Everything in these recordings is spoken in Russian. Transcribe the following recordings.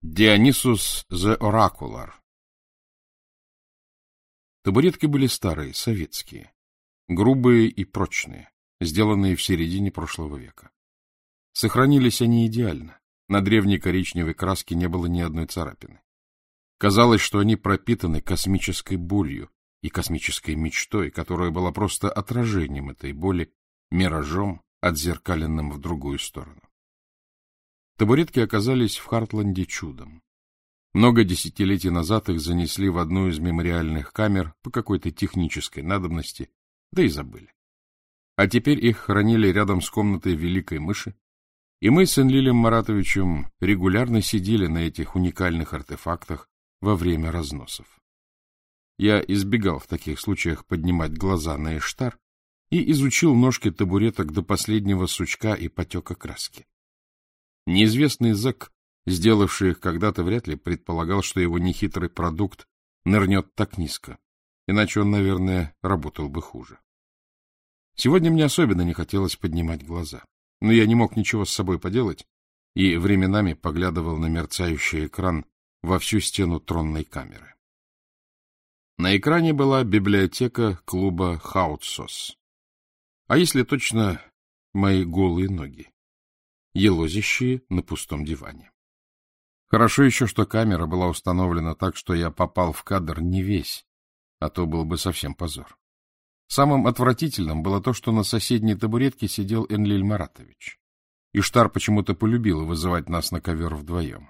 Dionysus the Oracular. Табуретки были старые, советские, грубые и прочные, сделанные в середине прошлого века. Сохранились они идеально. На древней коричневой краске не было ни одной царапины. Казалось, что они пропитаны космической болью и космической мечтой, которая была просто отражением этой боли, миражом, отзеркаленным в другую сторону. Табуретки оказались в Хартленде чудом. Много десятилетий назад их занесли в одну из мемориальных камер по какой-то технической надобности, да и забыли. А теперь их хранили рядом с комнатой Великой Мыши, и мы с Энлилем Маратовичем регулярно сидели на этих уникальных артефактах во время разносов. Я избегал в таких случаях поднимать глаза на Эштар и изучил ножки табуреток до последнего сучка и потека краски. Неизвестный зэк, сделавший их когда-то, вряд ли предполагал, что его нехитрый продукт нырнет так низко, иначе он, наверное, работал бы хуже. Сегодня мне особенно не хотелось поднимать глаза, но я не мог ничего с собой поделать и временами поглядывал на мерцающий экран во всю стену тронной камеры. На экране была библиотека клуба Хаутсос. А если точно, мои голые ноги, елозящие на пустом диване. Хорошо еще, что камера была установлена так, что я попал в кадр не весь, а то был бы совсем позор. Самым отвратительным было то, что на соседней табуретке сидел Энлиль Маратович. Иштар почему-то полюбила вызывать нас на ковер вдвоем.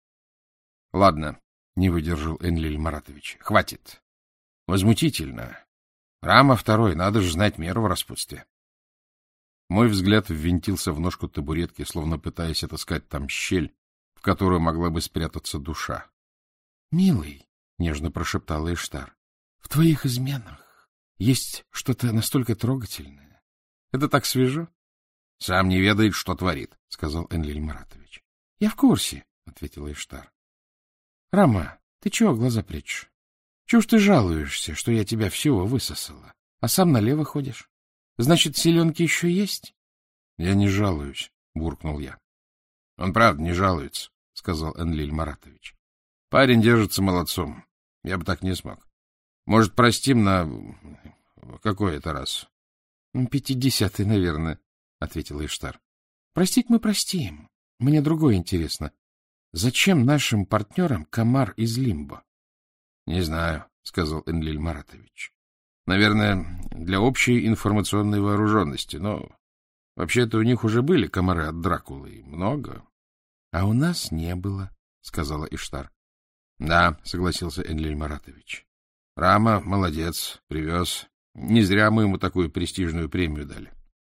— Ладно, — не выдержал Энлиль Маратович, — хватит. Возмутительно. Рама второй, надо же знать меру в распутстве. Мой взгляд ввинтился в ножку табуретки, словно пытаясь отыскать там щель, в которую могла бы спрятаться душа. — Милый, — нежно прошептала Эштар, — в твоих изменах есть что-то настолько трогательное. Это так свежо. — Сам не ведает, что творит, — сказал Энлиль Маратович. — Я в курсе, — ответила Эштар. — Рама, ты чего глаза прячешь? Чего ж ты жалуешься, что я тебя всего высосала, а сам налево ходишь? Значит, селенки еще есть? — Я не жалуюсь, — буркнул я. — Он правда не жалуется, — сказал Энлиль Маратович. — Парень держится молодцом. Я бы так не смог. Может, простим на какой это раз? — 50-й, наверное, — ответила Эштар. — Простить мы простим. Мне другое интересно. Зачем нашим партнерам комар из Лимбо? — Не знаю, — сказал Энлиль Маратович. — Наверное, для общей информационной вооруженности, но вообще-то у них уже были комары от Дракулы, и много. — А у нас не было, — сказала Иштар. — Да, — согласился Энлиль Маратович. — Рама молодец, привез. Не зря мы ему такую престижную премию дали.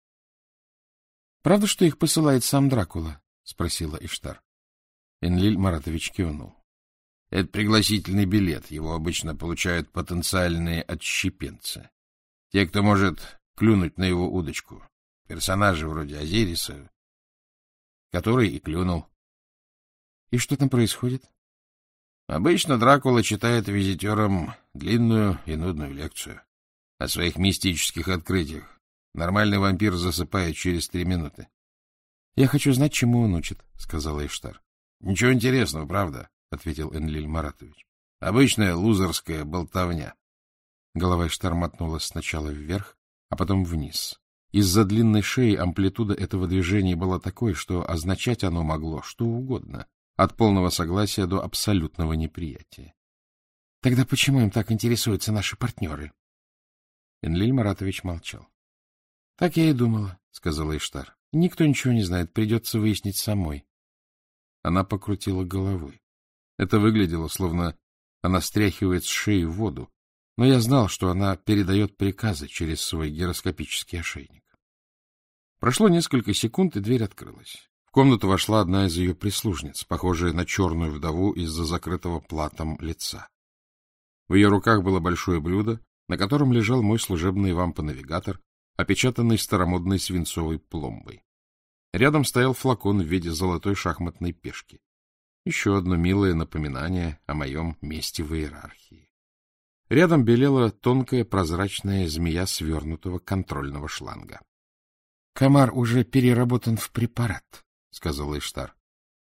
— Правда, что их посылает сам Дракула? — спросила Иштар. Энлиль Маратович кивнул. — Это пригласительный билет. Его обычно получают потенциальные отщепенцы. Те, кто может клюнуть на его удочку. Персонажи вроде Азириса, который и клюнул. — И что там происходит? Обычно Дракула читает визитерам длинную и нудную лекцию о своих мистических открытиях. Нормальный вампир засыпает через 3 минуты. — Я хочу знать, чему он учит, — сказала Эштар. — Ничего интересного, правда, — ответил Энлиль Маратович. — Обычная лузерская болтовня. Голова Эштар мотнулась сначала вверх, а потом вниз. Из-за длинной шеи амплитуда этого движения была такой, что означать оно могло что угодно, от полного согласия до абсолютного неприятия. — Тогда почему им так интересуются наши партнеры? Энлиль Маратович молчал. — Так я и думала, — сказала Эштар. — Никто ничего не знает, придется выяснить самой. Она покрутила головой. Это выглядело, словно она стряхивает с шеи воду, но я знал, что она передает приказы через свой гироскопический ошейник. Прошло несколько секунд, и дверь открылась. В комнату вошла одна из ее прислужниц, похожая на черную вдову из-за закрытого платом лица. В ее руках было большое блюдо, на котором лежал мой служебный вампонавигатор, опечатанный старомодной свинцовой пломбой. Рядом стоял флакон в виде золотой шахматной пешки. Еще одно милое напоминание о моем месте в иерархии. Рядом белела тонкая прозрачная змея свернутого контрольного шланга. — Комар уже переработан в препарат, — сказала Эштар.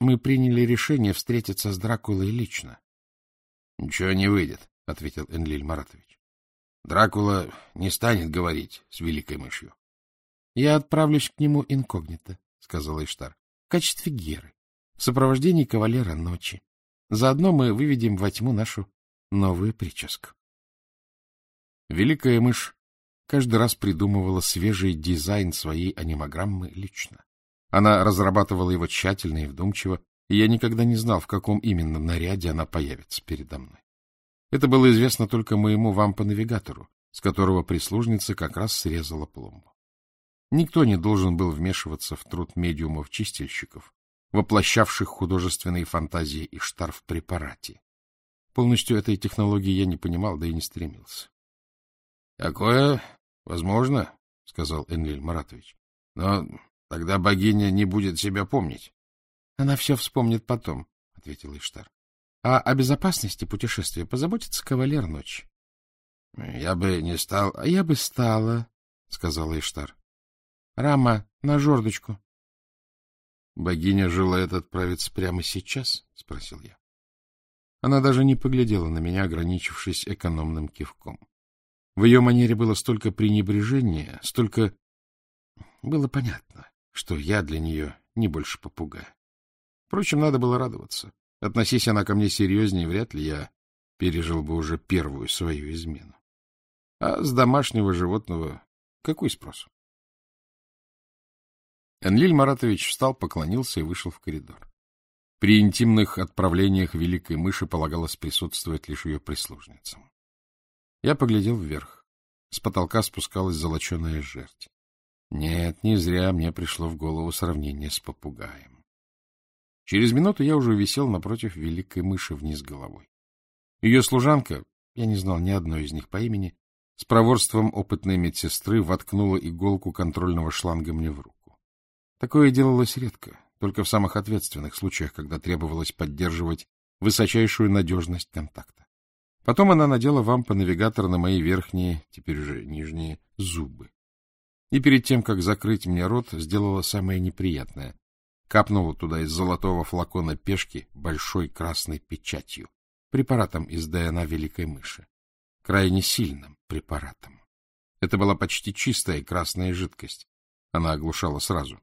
Мы приняли решение встретиться с Дракулой лично. — Ничего не выйдет, — ответил Энлиль Маратович. — Дракула не станет говорить с великой мышью. — Я отправлюсь к нему инкогнито, — сказала Иштар, — в качестве Геры, в сопровождении кавалера ночи. Заодно мы выведем во тьму нашу новую прическу. Великая мышь каждый раз придумывала свежий дизайн своей анимограммы лично. Она разрабатывала его тщательно и вдумчиво, и я никогда не знал, в каком именно наряде она появится передо мной. Это было известно только моему вампо-навигатору, с которого прислужница как раз срезала пломбу. Никто не должен был вмешиваться в труд медиумов-чистильщиков, воплощавших художественные фантазии Иштар в препарате. Полностью этой технологии я не понимал, да и не стремился. — Такое возможно, — сказал Энлиль Маратович, — но тогда богиня не будет себя помнить. — Она все вспомнит потом, — ответила Иштар. — А о безопасности путешествия позаботится кавалер ночи. — Я бы не стал... — А я бы стала, — сказала Иштар. — Рама, на жердочку. — Богиня желает отправиться прямо сейчас? — спросил я. Она даже не поглядела на меня, ограничившись экономным кивком. В ее манере было столько пренебрежения, столько... Было понятно, что я для нее не больше попугая. Впрочем, надо было радоваться. Относись она ко мне серьезнее, вряд ли я пережил бы уже первую свою измену. А с домашнего животного какой спрос? Энлиль Маратович встал, поклонился и вышел в коридор. При интимных отправлениях великой мыши полагалось присутствовать лишь ее прислужницам. Я поглядел вверх. С потолка спускалась золоченая жерть. Нет, не зря мне пришло в голову сравнение с попугаем. Через минуту я уже висел напротив великой мыши вниз головой. Ее служанка, я не знал ни одной из них по имени, с проворством опытной медсестры воткнула иголку контрольного шланга мне в руку. Такое делалось редко, только в самых ответственных случаях, когда требовалось поддерживать высочайшую надежность контакта. Потом она надела вампо-навигатор на мои верхние, теперь уже нижние, зубы. И перед тем, как закрыть мне рот, сделала самое неприятное. Капнула туда из золотого флакона пешки большой красной печатью, препаратом из ДНА великой мыши. Крайне сильным препаратом. Это была почти чистая красная жидкость. Она оглушала сразу.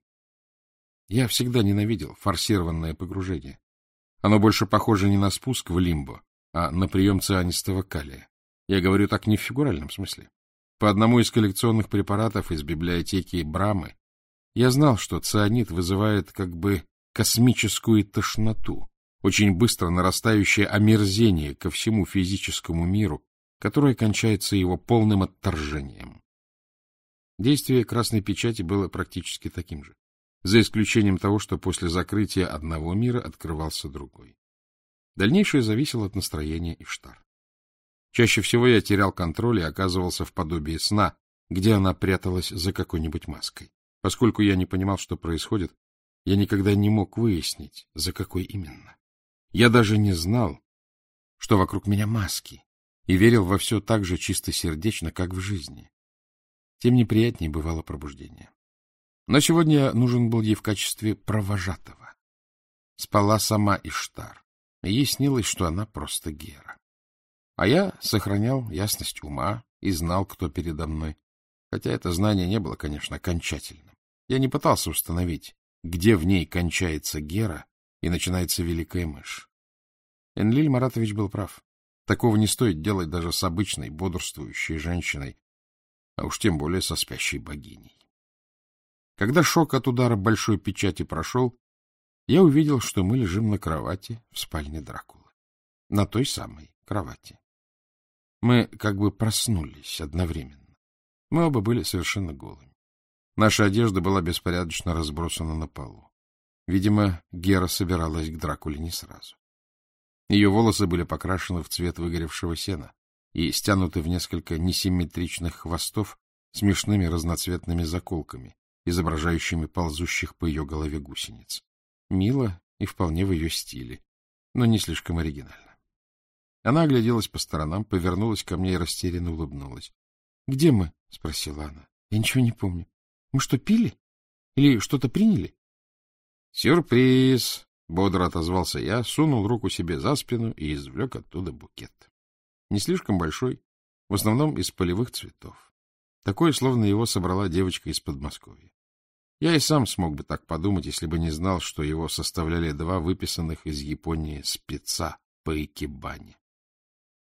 Я всегда ненавидел форсированное погружение. Оно больше похоже не на спуск в лимбо, а на прием цианистого калия. Я говорю так не в фигуральном смысле. По одному из коллекционных препаратов из библиотеки Брамы я знал, что цианид вызывает как бы космическую тошноту, очень быстро нарастающее омерзение ко всему физическому миру, которое кончается его полным отторжением. Действие красной печати было практически таким же, за исключением того, что после закрытия одного мира открывался другой. Дальнейшее зависело от настроения Иштар. Чаще всего я терял контроль и оказывался в подобии сна, где она пряталась за какой-нибудь маской. Поскольку я не понимал, что происходит, я никогда не мог выяснить, за какой именно. Я даже не знал, что вокруг меня маски, и верил во все так же чистосердечно, как в жизни. Тем неприятнее бывало пробуждение. Но сегодня я нужен был ей в качестве провожатого. Спала сама Иштар, и ей снилось, что она просто Гера. А я сохранял ясность ума и знал, кто передо мной, хотя это знание не было, конечно, окончательным. Я не пытался установить, где в ней кончается Гера и начинается великая мышь. Энлиль Маратович был прав. Такого не стоит делать даже с обычной бодрствующей женщиной, а уж тем более со спящей богиней. Когда шок от удара большой печати прошел, я увидел, что мы лежим на кровати в спальне Дракулы. На той самой кровати. Мы как бы проснулись одновременно. Мы оба были совершенно голыми. Наша одежда была беспорядочно разбросана на полу. Видимо, Гера собиралась к Дракуле не сразу. Ее волосы были покрашены в цвет выгоревшего сена и стянуты в несколько несимметричных хвостов с смешными разноцветными заколками, изображающими ползущих по ее голове гусениц. Мило и вполне в ее стиле, но не слишком оригинально. Она огляделась по сторонам, повернулась ко мне и растерянно улыбнулась. — Где мы? — спросила она. — Я ничего не помню. Мы что, пили? Или что-то приняли? — Сюрприз! Бодро отозвался я, сунул руку себе за спину и извлек оттуда букет. Не слишком большой, в основном из полевых цветов. Такое, словно его собрала девочка из Подмосковья. Я и сам смог бы так подумать, если бы не знал, что его составляли 2 выписанных из Японии спеца по икебане.